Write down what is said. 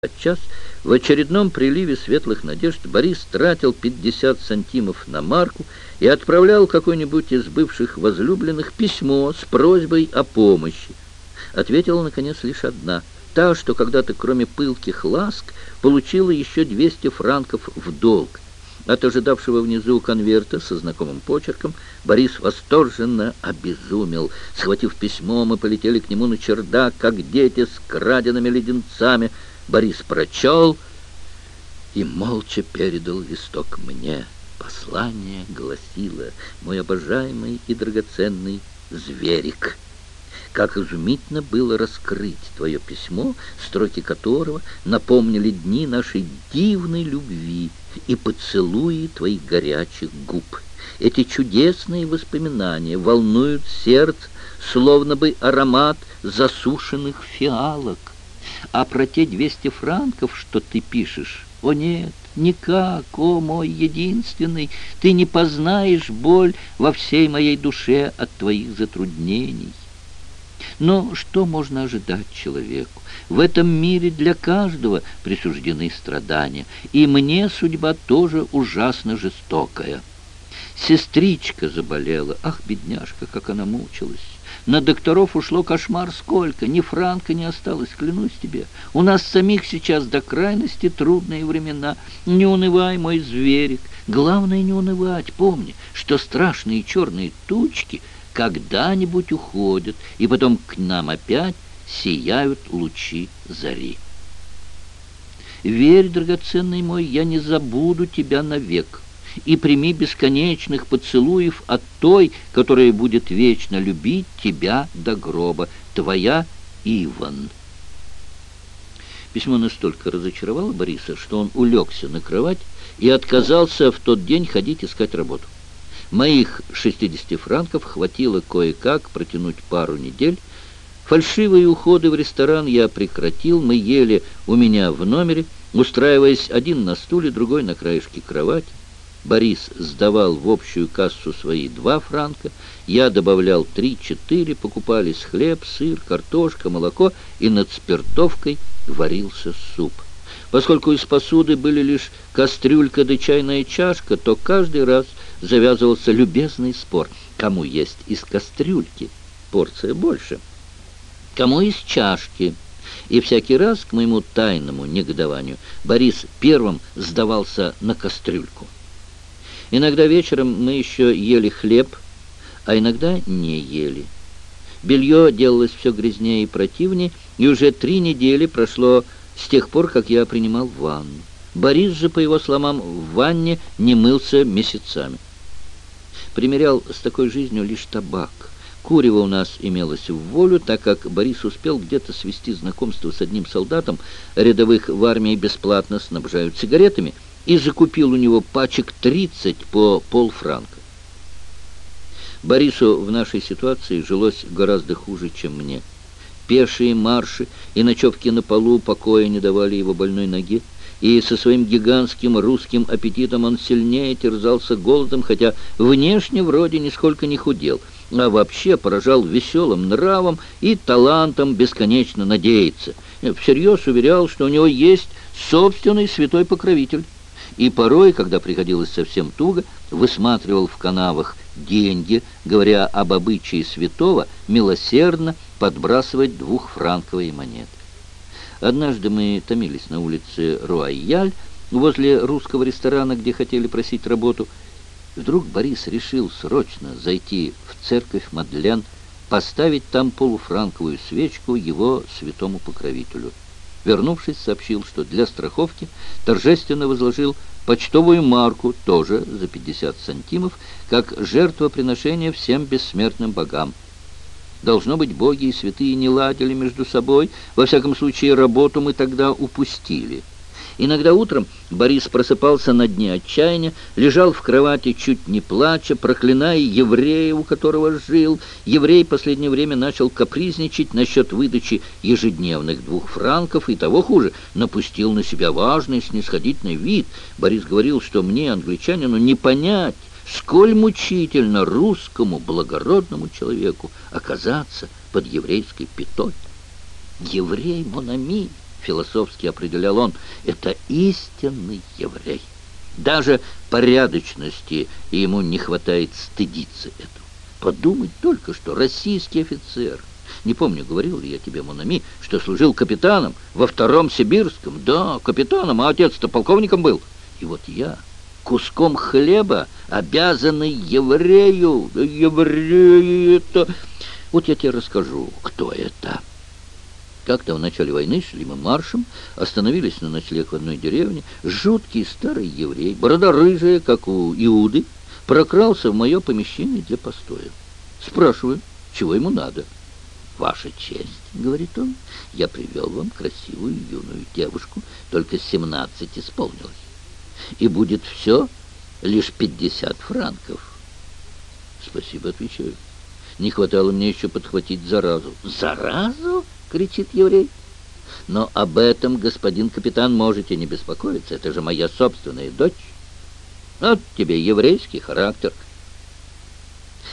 час в очередном приливе светлых надежд Борис тратил 50 сантимов на марку и отправлял какой-нибудь из бывших возлюбленных письмо с просьбой о помощи. Ответила, наконец, лишь одна, та, что когда-то, кроме пылких ласк, получила еще 200 франков в долг. От ожидавшего внизу конверта со знакомым почерком Борис восторженно обезумел. Схватив письмо, мы полетели к нему на чердак, как дети с краденными леденцами. Борис прочел и молча передал листок мне. Послание гласило: «Мой обожаемый и драгоценный зверик, как изумительно было раскрыть твое письмо, строки которого напомнили дни нашей дивной любви и поцелуи твоих горячих губ. Эти чудесные воспоминания волнуют сердце, словно бы аромат засушенных фиалок. А про те 200 франков, что ты пишешь, о нет, никак, о мой единственный, ты не познаешь боль во всей моей душе от твоих затруднений». Но что можно ожидать человеку? В этом мире для каждого присуждены страдания, и мне судьба тоже ужасно жестокая. Сестричка заболела, ах, бедняжка, как она мучилась. На докторов ушло кошмар сколько, ни франка не осталось, клянусь тебе. У нас самих сейчас до крайности трудные времена. Не унывай, мой зверик. Главное не унывать. Помни, что страшные черные тучки когда-нибудь уходят, и потом к нам опять сияют лучи зари. Верь, драгоценный мой, я не забуду тебя навек. И прими бесконечных поцелуев от той, которая будет вечно любить тебя до гроба. Твоя Иван». Письмо настолько разочаровало Бориса, что он улегся на кровать и отказался в тот день ходить искать работу. Моих 60 франков хватило кое-как протянуть пару недель. Фальшивые уходы в ресторан я прекратил. Мы ели у меня в номере, устраиваясь один на стуле, другой на краешке кровати. Борис сдавал в общую кассу свои 2 франка, я добавлял 3-4, покупались хлеб, сыр, картошка, молоко, и над спиртовкой варился суп. Поскольку из посуды были лишь кастрюлька да чайная чашка, то каждый раз завязывался любезный спор: кому есть из кастрюльки, порция больше, кому из чашки. И всякий раз, к моему тайному негодованию, Борис первым сдавался на кастрюльку. Иногда вечером мы еще ели хлеб, а иногда не ели. Белье делалось все грязнее и противнее, и уже 3 недели прошло с тех пор, как я принимал ванну. Борис же, по его словам, в ванне не мылся месяцами. Примерял с такой жизнью лишь табак. Курево у нас имелось в волю, так как Борис успел где-то свести знакомство с одним солдатом, рядовых в армии бесплатно снабжают сигаретами, и закупил у него пачек 30 по полфранка. Борису в нашей ситуации жилось гораздо хуже, чем мне. Пешие марши и ночевки на полу покоя не давали его больной ноге, и со своим гигантским русским аппетитом он сильнее терзался голодом, хотя внешне вроде нисколько не худел, а вообще поражал веселым нравом и талантом бесконечно надеяться. Всерьез уверял, что у него есть собственный святой покровитель. И порой, когда приходилось совсем туго, высматривал в канавах деньги, говоря об обычае святого милосердно подбрасывать 2-франковые монеты. Однажды мы томились на улице Руайяль, возле русского ресторана, где хотели просить работу. Вдруг Борис решил срочно зайти в церковь Мадлен, поставить там полуфранковую свечку его святому покровителю. Вернувшись, сообщил, что для страховки торжественно возложил почтовую марку, тоже за 50 сантимов, как жертвоприношение всем бессмертным богам. Должно быть, боги и святые не ладили между собой, во всяком случае, работу мы тогда упустили. Иногда утром Борис просыпался на дне отчаяния, лежал в кровати, чуть не плача, проклиная еврея, у которого жил. Еврей в последнее время начал капризничать насчет выдачи ежедневных 2 франков, и того хуже, напустил на себя важный снисходительный вид. Борис говорил, что мне, англичанину, не понять, сколь мучительно русскому благородному человеку оказаться под еврейской пятой. Еврей, мон ами, философски определял он, это истинный еврей. Даже порядочности ему не хватает стыдиться этого. Подумать только, что российский офицер, не помню, говорил ли я тебе, мон ами, что служил капитаном во Втором Сибирском. Да, капитаном, а отец-то полковником был. И вот я, куском хлеба, обязанный еврею. Евреи это... Вот я тебе расскажу, кто это. Как-то в начале войны шли мы маршем, остановились на ночлег в одной деревне. Жуткий старый еврей, борода рыжая, как у Иуды, прокрался в мое помещение для постоя. Спрашиваю, чего ему надо. «Ваша честь, — говорит он, — я привел вам красивую юную девушку, только 17 исполнилось. И будет все лишь 50 франков». «Спасибо, — отвечаю. Не хватало мне еще подхватить заразу». «Заразу?» — кричит еврей. «Но об этом, господин капитан, можете не беспокоиться. Это же моя собственная дочь. Вот тебе еврейский характер».